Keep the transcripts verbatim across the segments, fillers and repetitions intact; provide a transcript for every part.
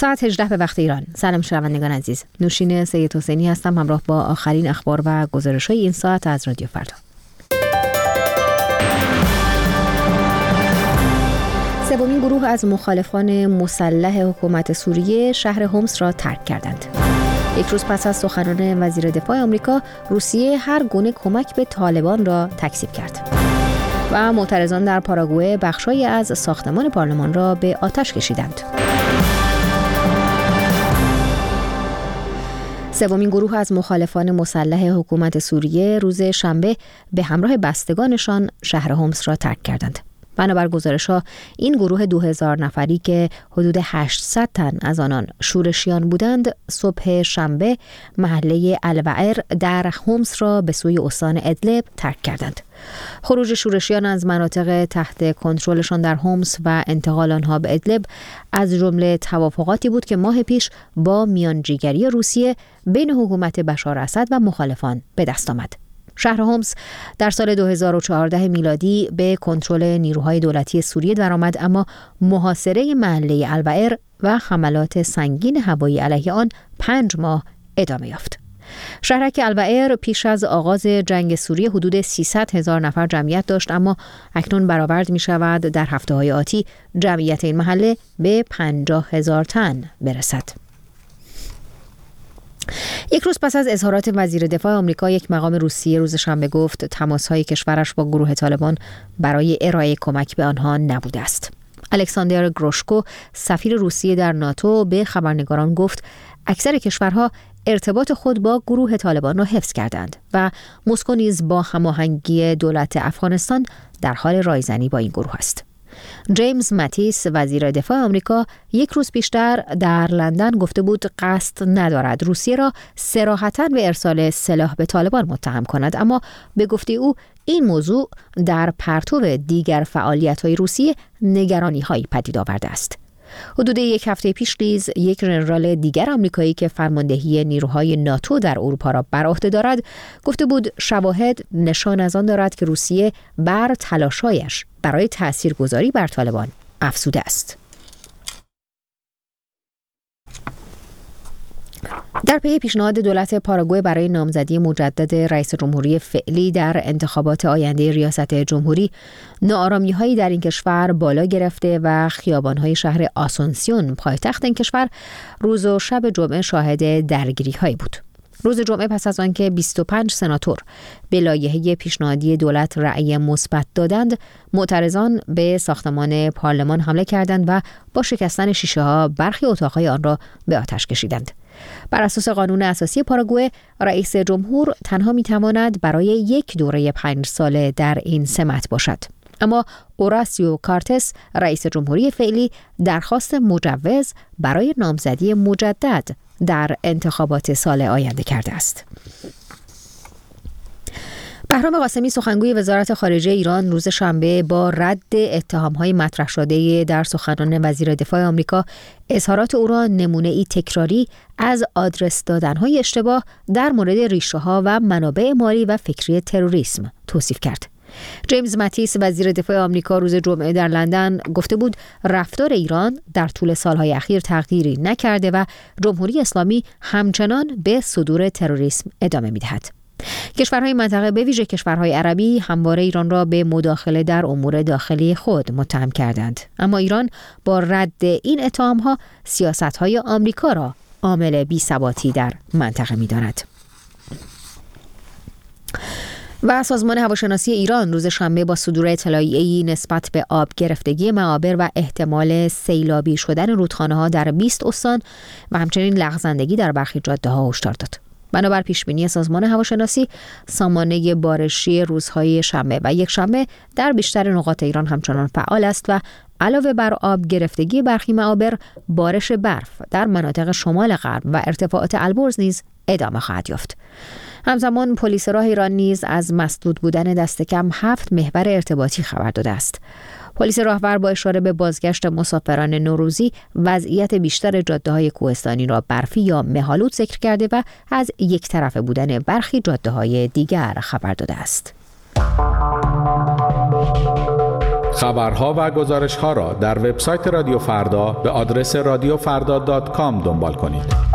ساعت هجده به وقت ایران. سلام شنوندگان عزیز. نوشین سید حسینی هستم همراه با آخرین اخبار و گزارش‌های این ساعت از رادیو فردا. سومین گروه از مخالفان مسلح حکومت سوریه شهر حمص را ترک کردند. یک روز پس از سخنان وزیر دفاع آمریکا، روسیه هر گونه کمک به طالبان را تکذیب کرد. و معترضان در پاراگوئه بخشایی از ساختمان پارلمان را به آتش کشیدند. سومین گروه از مخالفان مسلح حکومت سوریه روز شنبه به همراه بستگانشان شهر حمص را ترک کردند. بنابر گزارش‌ها این گروه دو هزار نفری که حدود هشتصد تن از آنان شورشیان بودند، صبح شنبه محله الوعر در حمص را به سوی استان ادلب ترک کردند. خروج شورشیان از مناطق تحت کنترلشان در حمص و انتقال آنها به ادلب از جمله توافقاتی بود که ماه پیش با میانجیگری روسیه بین حکومت بشار اسد و مخالفان به دست آمد. شهر حمص در سال دو هزار و چهارده میلادی به کنترل نیروهای دولتی سوریه درآمد، اما محاصره محله الوعر و حملات سنگین هوایی علیه آن پنج ماه ادامه یافت. شهرک الوعر پیش از آغاز جنگ سوریه حدود سیصد هزار نفر جمعیت داشت، اما اکنون برآورد می شود در هفته‌های آتی جمعیت این محله به پنجاه هزار تن برسد. یک روز پس از اظهارات وزیر دفاع آمریکا، یک مقام روسیه روز شنبه گفت تماس‌های کشورش با گروه طالبان برای ارائه کمک به آنها نبوده است. الکساندر گروشکو، سفیر روسیه در ناتو، به خبرنگاران گفت اکثر کشورها ارتباط خود با گروه طالبان را حفظ کردند و مسکو نیز با هماهنگی دولت افغانستان در حال رایزنی با این گروه است. جیمز ماتیس، وزیر دفاع آمریکا، یک روز پیشتر در لندن گفته بود قصد ندارد روسیه را صراحتاً به ارسال سلاح به طالبان متهم کند، اما به گفته او این موضوع در پرتو دیگر فعالیت‌های روسیه نگرانی‌هایی پدید آورده است. حدود یک هفته پیش نیز یک ژنرال دیگر آمریکایی که فرماندهی نیروهای ناتو در اروپا را بر عهده دارد گفته بود شواهد نشان از آن دارد که روسیه بر تلاش‌هایش برای تاثیرگذاری بر طالبان افزوده است. در پی پیشنهاد دولت پاراگوئه برای نامزدی مجدد رئیس جمهوری فعلی در انتخابات آینده ریاست جمهوری، ناآرامی‌هایی در این کشور بالا گرفته و خیابان‌های شهر آسونسیون، پایتخت این کشور، روز و شب جمعه شاهد درگیری‌هایی بود. روز جمعه پس از آنکه بیست و پنج سناتور به لایحه پیشنهادی دولت رأی مثبت دادند، معترضان به ساختمان پارلمان حمله کردند و با شکستن شیشه‌ها برخی اتاق‌های آن را به آتش کشیدند. بر اساس قانون اساسی پاراگوئه، رئیس جمهور تنها می‌تواند برای یک دوره پنج ساله در این سمت باشد. اما اوراسیو کارتس، رئیس جمهوری فعلی، درخواست مجوز برای نامزدی مجدد در انتخابات سال آینده کرده است. بهرام قاسمی، سخنگوی وزارت خارجه ایران، روز شنبه با رد اتهام‌های مطرح شده در سخنان وزیر دفاع آمریکا، اظهارات او را نمونه‌ای تکراری از آدرس دادن‌های اشتباه در مورد ریشه‌ها و منابع مالی و فکری تروریسم توصیف کرد. جیمز ماتیس، وزیر دفاع آمریکا، روز جمعه در لندن گفته بود رفتار ایران در طول سالهای اخیر تغییری نکرده و جمهوری اسلامی همچنان به صدور تروریسم ادامه می‌دهد. کشورهای منطقه به ویژه کشورهای عربی همواره ایران را به مداخله در امور داخلی خود متهم کردند، اما ایران با رد این اتهام‌ها سیاست‌های آمریکا را عامل بی‌ثباتی در منطقه می‌داند. و سازمان هواشناسی ایران روز شنبه با صدور اطلاعیه‌ای نسبت به آب گرفتگی معابر و احتمال سیلابی شدن رودخانه‌ها در بیست استان و همچنین لغزندگی در برخی جاده‌ها هشدار داد. بنابر پیشبینی سازمان هواشناسی، سامانه بارشی روزهای شنبه و یک شنبه در بیشتر نقاط ایران همچنان فعال است و علاوه بر آب گرفتگی برخی معابر، بارش برف در مناطق شمال غرب و ارتفاعات البرز نیز ادامه خواهد یافت. همزمان پلیس راه ایران نیز از مسدود بودن دست کم هفت محور ارتباطی خبر داده است. پلیس راهور با اشاره به بازگشت مسافران نوروزی وضعیت بیشتر جاده‌های کوهستانی را برفی یا مه‌آلود ذکر کرده و از یک طرفه بودن برخی جاده‌های دیگر خبر داده است. خبرها و گزارش‌ها را در وبسایت رادیو فردا به آدرس رادیو فردا دات کام دنبال کنید.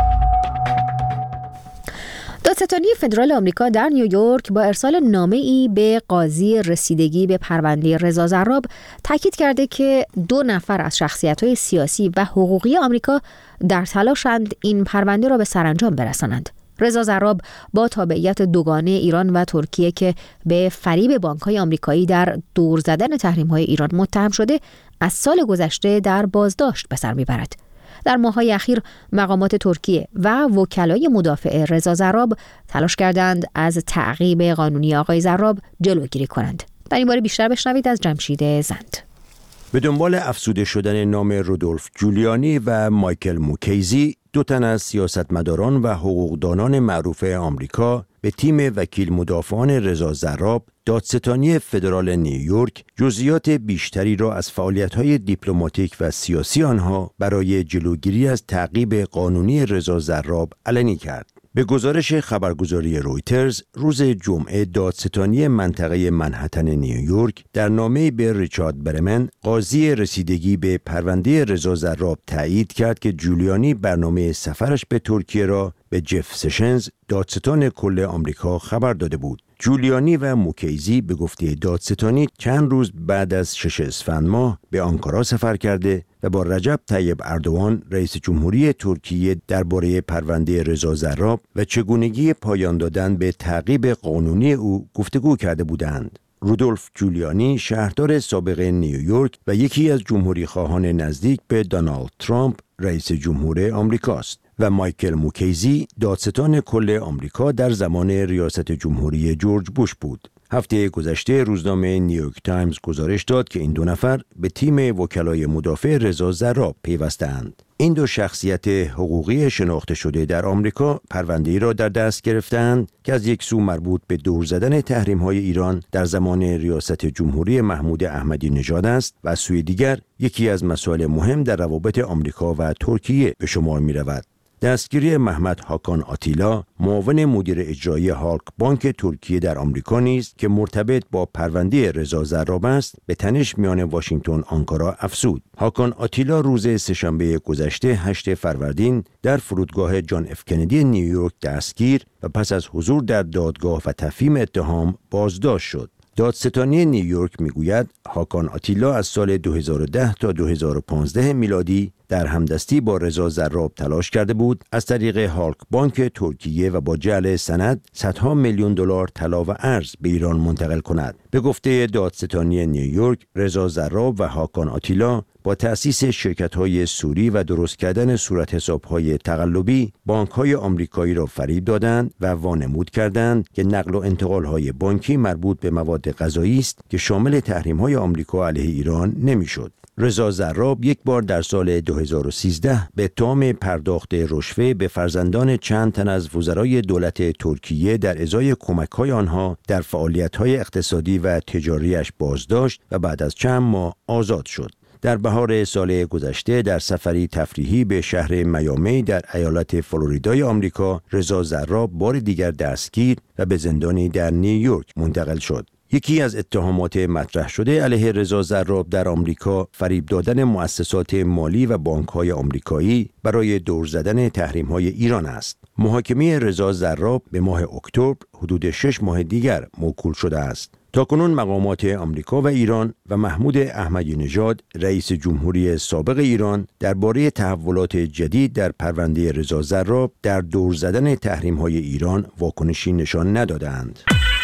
دادستانی فدرال آمریکا در نیویورک با ارسال نامه‌ای به قاضی رسیدگی به پرونده رضا زراب تاکید کرده که دو نفر از شخصیت‌های سیاسی و حقوقی آمریکا در تلاشند این پرونده را به سرانجام برسانند. رضا زراب با تابعیت دوگانه ایران و ترکیه که به فریب بانک‌های آمریکایی در دور زدن تحریم‌های ایران متهم شده، از سال گذشته در بازداشت به سر می‌برد. در ماه‌های اخیر مقامات ترکیه و وکلای مدافع رضا زراب تلاش کردند از تعقیب قانونی آقای زراب جلوگیری کنند. در این باره بیشتر بشنوید از جمشید زند. به دنبال افزوده شدن نام رودولف جولیانی و مایکل موکیزی، دو تن از سیاستمداران و حقوقدانان معروف آمریکا به تیم وکیل مدافعان رضا زراب، دادستانی فدرال نیویورک جزئیات بیشتری را از فعالیت‌های دیپلماتیک و سیاسی آنها برای جلوگیری از تعقیب قانونی رضا زراب علنی کرد. به گزارش خبرگزاری رویترز، روز جمعه دادستانی منطقه منهتن نیویورک در نامه‌ای به ریچارد برمن، قاضی رسیدگی به پرونده رضا زراب، تایید کرد که جولیانی برنامه سفرش به ترکیه را به جف سشنز، دادستان کل آمریکا، خبر داده بود. جولیانی و موکیزی به گفته دادستانی چند روز بعد از شش اسفند ماه به آنکارا سفر کرده و با رجب طیب اردوان رئیس جمهوری ترکیه درباره پرونده رضا زراب و چگونگی پایان دادن به تعقیب قانونی او گفتگو کرده بودند. رودولف جولیانی شهردار سابق نیویورک و یکی از جمهوری خواهان نزدیک به دونالد ترامپ رئیس جمهور آمریکاست و مایکل موکیزی دادستان کل آمریکا در زمان ریاست جمهوری جورج بوش بود. هفته گذشته روزنامه نیویورک تایمز گزارش داد که این دو نفر به تیم وکلای مدافع رضا زراب پیوسته‌اند. این دو شخصیت حقوقی شناخته شده در آمریکا پرونده‌ای را در دست گرفتند که از یک سو مربوط به دور زدن تحریم‌های ایران در زمان ریاست جمهوری محمود احمدی نژاد است و از سوی دیگر یکی از مسائل مهم در روابط آمریکا و ترکیه به شمار می‌رود. دستگیری محمد هاکان آتیلا، معاون مدیر اجرایی هالک بانک ترکیه در آمریکا نیست که مرتبط با پرونده رضا زراب است، به تنش میان واشنگتن آنکارا افزود. هاکان آتیلا روز سه‌شنبه گذشته هشتم فروردین در فرودگاه جان اف کندی نیویورک دستگیر و پس از حضور در دادگاه و تفهیم اتهام بازداشت شد. دادستانی نیویورک میگوید هاکان آتیلا از سال دو هزار و ده تا دو هزار و پانزده میلادی در همدستی با رضا زراب تلاش کرده بود از طریق هالک بانک ترکیه و با جعل سند صدها میلیون دلار طلا و ارز به ایران منتقل کند. به گفته دادستانی نیویورک، رضا زراب و هاکان آتیلا با تأسیس شرکت‌های سوری و درست کردن صورت حساب‌های تقلبی، بانک‌های آمریکایی را فریب دادند و وانمود کردند که نقل و انتقال‌های بانکی مربوط به مواد غذایی است که شامل تحریم‌های آمریکا علیه ایران نمی‌شد. رضا زراب یک بار در سال دو هزار و سیزده به اتهام پرداخت رشوه به فرزندان چند تن از وزرای دولت ترکیه در ازای کمک‌های آنها در فعالیت‌های اقتصادی و تجاریش بازداشت و بعد از چند ماه آزاد شد. در بهار سال گذشته در سفری تفریحی به شهر میامی در ایالت فلوریدای آمریکا، رضا زراب بار دیگر دستگیر و به زندانی در نیویورک منتقل شد. یکی از اتهامات مطرح شده علیه رضا زراب در آمریکا فریب دادن مؤسسات مالی و بانک‌های آمریکایی برای دور زدن تحریم‌های ایران است. محاکمه رضا زراب به ماه اکتبر حدود شش ماه دیگر موکول شده است. تاکنون مقامات آمریکا و ایران و محمود احمدی نژاد رئیس جمهوری سابق ایران درباره تحولات جدید در پرونده رضا زراب در دور زدن تحریم‌های ایران واکنشی نشان ندادند.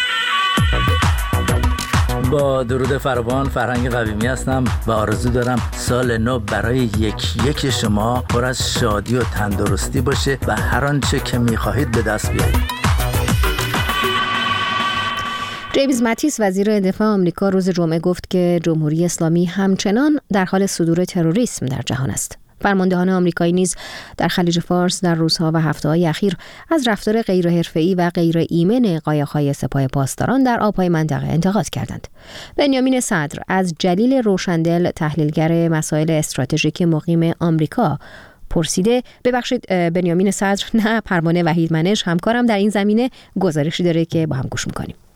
با درود فراوان، فرهنگ قویمی هستم و آرزو دارم سال نو برای یک یک شما پر از شادی و تندرستی باشه و هر آنچه که می‌خواهید به دست بیارید. جیمز ماتیس وزیر دفاع آمریکا روز جمعه گفت که جمهوری اسلامی همچنان در حال صدور تروریسم در جهان است. فرماندهان آمریکایی نیز در خلیج فارس در روزها و هفته‌های اخیر از رفتار غیر حرفه‌ای و غیر ایمن قایق‌های سپاه پاسداران در آب‌های منطقه انتقاد کردند. بنیامین صدر از جلیل روشندل، تحلیلگر مسائل استراتژیک مقیم آمریکا، پرسیده، ببخشید بنیامین صدر نه، پروانه وحیدمنش همکارم در این زمینه گزارشی داره که با هم گوش می‌کنیم.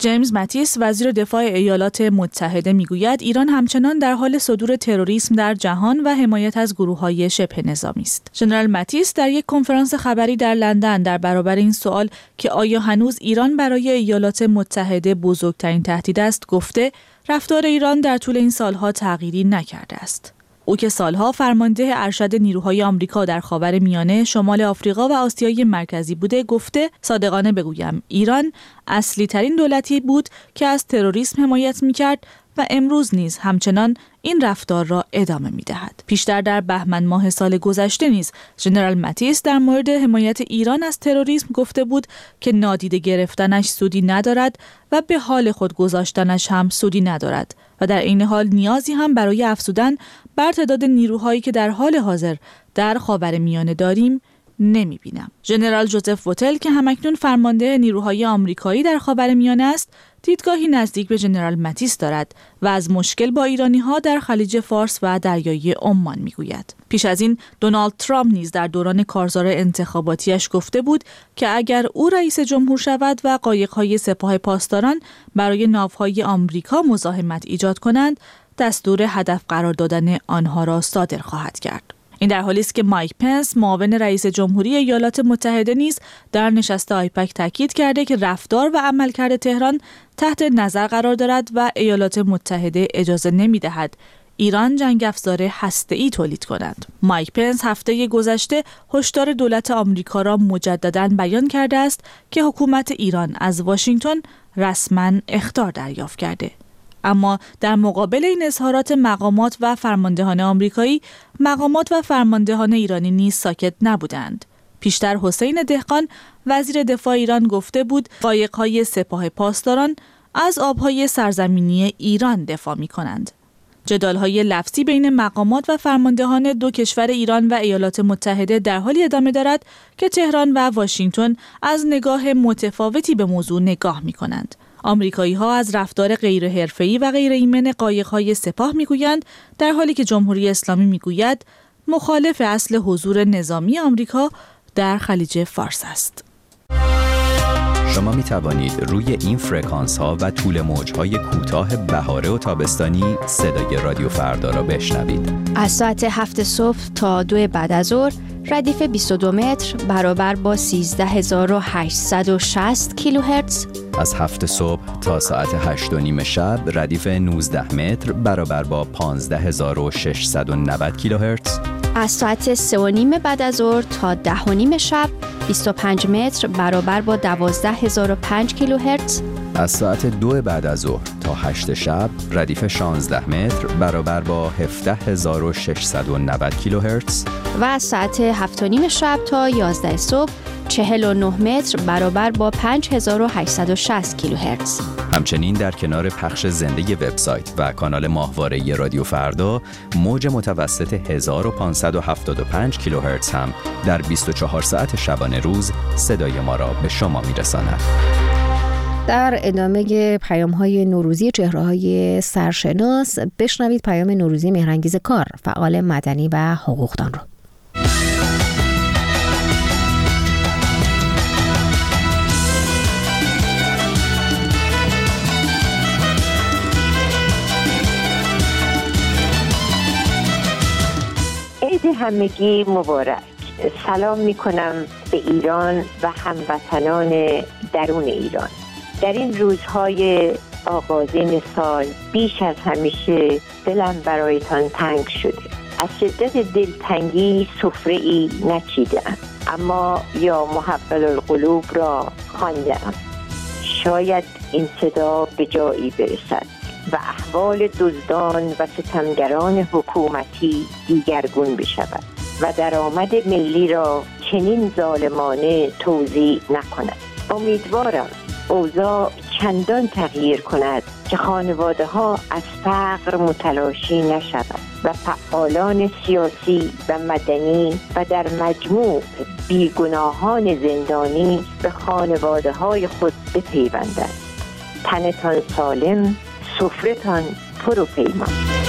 جیمز ماتیس وزیر دفاع ایالات متحده میگوید ایران همچنان در حال صدور تروریسم در جهان و حمایت از گروه‌های شبه نظامی است. ژنرال ماتیس در یک کنفرانس خبری در لندن در برابر این سوال که آیا هنوز ایران برای ایالات متحده بزرگترین تهدید است، گفته رفتار ایران در طول این سالها تغییری نکرده است. او که سالها فرمانده ارشد نیروهای آمریکا در خاورمیانه، شمال آفریقا و آسیای مرکزی بوده، گفته صادقانه بگویم ایران اصلی ترین دولتی بود که از تروریسم حمایت می‌کرد و امروز نیز همچنان این رفتار را ادامه می‌دهد. پیشتر در بهمن ماه سال گذشته نیز ژنرال ماتیس در مورد حمایت ایران از تروریسم گفته بود که نادیده گرفتنش سودی ندارد و به حال خود گذاشتنش هم سودی ندارد و در این حال نیازی هم برای افزودن بر تعداد نیروهایی که در حال حاضر در خاورمیانه داریم نمی‌بینم. ژنرال جوزف ووتل که همکنون فرمانده نیروهای آمریکایی در خاورمیانه است، دیدگاهی نزدیک به ژنرال ماتیس دارد و از مشکل با ایرانی‌ها در خلیج فارس و دریای عمان میگوید. پیش از این دونالد ترامپ نیز در دوران کارزار انتخاباتیش گفته بود که اگر او رئیس جمهور شود و قایق‌های سپاه پاسداران برای ناوهای آمریکا مزاحمت ایجاد کنند، دستور هدف قرار دادن آنها را صادر خواهد کرد. این در حالی است که مایک پنس معاون رئیس جمهوری ایالات متحده نیز در نشست آیپک تاکید کرده که رفتار و عملکرد تهران تحت نظر قرار دارد و ایالات متحده اجازه نمی‌دهد ایران جنگ افزار هسته‌ای تولید کند. مایک پنس هفته گذشته هشدار دولت آمریکا را مجدداً بیان کرده است که حکومت ایران از واشنگتن رسماً اخطار دریافت کرده. اما در مقابل این اظهارات مقامات و فرماندهان آمریکایی، مقامات و فرماندهان ایرانی نیز ساکت نبودند. پیشتر حسین دهقان وزیر دفاع ایران گفته بود قایق‌های سپاه پاسداران از آب‌های سرزمینی ایران دفاع می‌کنند. جدال‌های لفظی بین مقامات و فرماندهان دو کشور ایران و ایالات متحده در حالی ادامه دارد که تهران و واشنگتن از نگاه متفاوتی به موضوع نگاه می‌کنند. آمریکایی‌ها از رفتار غیر حرفه‌ای و غیر ایمن قایق‌های سپاه می‌گویند، در حالی که جمهوری اسلامی می‌گوید مخالف اصل حضور نظامی آمریکا در خلیج فارس است. شما می توانید روی این فرکانس ها و طول موج های کوتاه بهاره و تابستانی صدای رادیو فردا را بشنوید. از ساعت هفت صبح تا دو بعد از ظهر ردیف بیست و دو متر برابر با سیزده هزار و هشتصد و شصت کیلوهرتز. از هفت صبح تا ساعت هشت و نیم شب ردیف نوزده متر برابر با پانزده هزار و ششصد و نود کیلوهرتز. از ساعت سه و نیم بعد از ظهر تا ده و نیم شب بیست و پنج متر برابر با دوازده هزار و پنج کیلوهرتز. از ساعت دو بعد از ظهر تا هشت شب ردیف شانزده متر برابر با هفده هزار و ششصد و نود کیلوهرتز. و از ساعت هفت و نیم شب تا یازده صبح چهل و نه متر برابر با پنج هزار و هشتصد و شصت کیلوهرتز. همچنین در کنار پخش زنده وبسایت و کانال ماهواره رادیو فردا، موج متوسط هزار و پانصد و هفتاد و پنج کیلوهرتز هم در بیست و چهار ساعت شبانه روز صدای ما را به شما میرساند. در ادامه پیام‌های نوروزی چهره‌های سرشناس بشنوید پیام نوروزی مهرانگیز کار، فعال مدنی و حقوقدان رو. عید همگی مبارک. سلام میکنم به ایران و هموطنان درون ایران. در این روزهای آغازین سال بیش از همیشه دلم برایتان تنگ شده. از شدت دلتنگی سفره ای نچیدم، اما یا محول القلوب را خواندم. شاید این صدا به جایی برسد و احوال دزدان و ستمگران حکومتی دیگرگون بشود و درآمد ملی را چنین ظالمانه توزیع نکند. امیدوارم اوضاع چندان تغییر کند که خانواده ها از فقر متلاشی نشود و فعالان سیاسی و مدنی و در مجموع بیگناهان زندانی به خانواده های خود بپیوندند. تنتان سالم، سفرتان پر و پیمان.